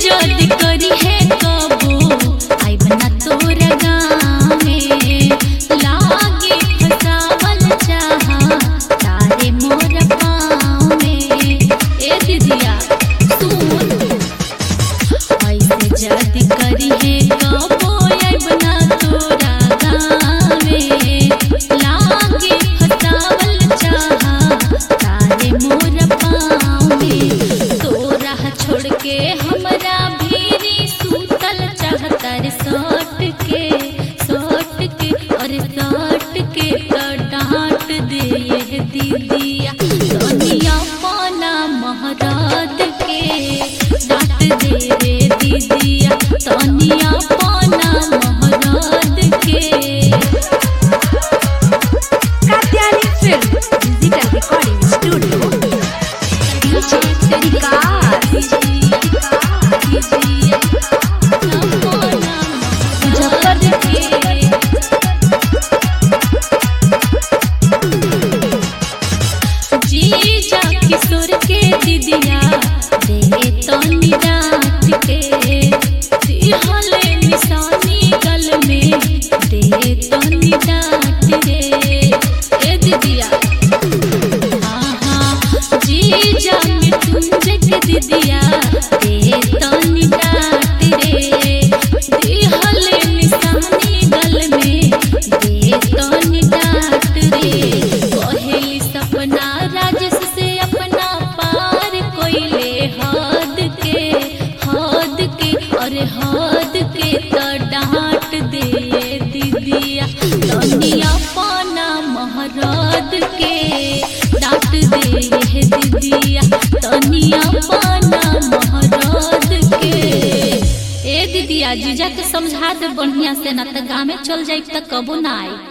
जद करी है कबो आई बना तोरा गाँव में लागे फसावल चाहा तारे मोर पाँव में। ए दीदिया सुन ऐसे जद करी है कबो आई बना तोरा गाँव में लागे फसावल चाहा तारे मोर पाँव में। तोरा छोड़ के हमरा भीरी सूतल चाहतर सट के और सट के तो डांट दे ये दीदिया तनिया पाना महराद के डांट दे रे दीदिया तनिया पाना महराद के। Katyayani film digital recording studio जीजा किशोर के दीदिया दे तनी डांट के दिहले निशानी गल में दे तनी डांट रे। ए दीदिया जीजा मृत्युंजय के दीदिया दे तनी डांट रे दिहले निशानी गल में दे तनी डांट रे। कहेली सपना राजेश से अपना पार कोइले हद के और हद के तो डांट दे ये दीदिया तनिया पाना महराद के डांट दे ये दीदिया तनिया पाना महराद के। ए दीदिया जीजा के समझा दे बढ़िया से ना तो गाँव में चल जाए तो कबो ना आई।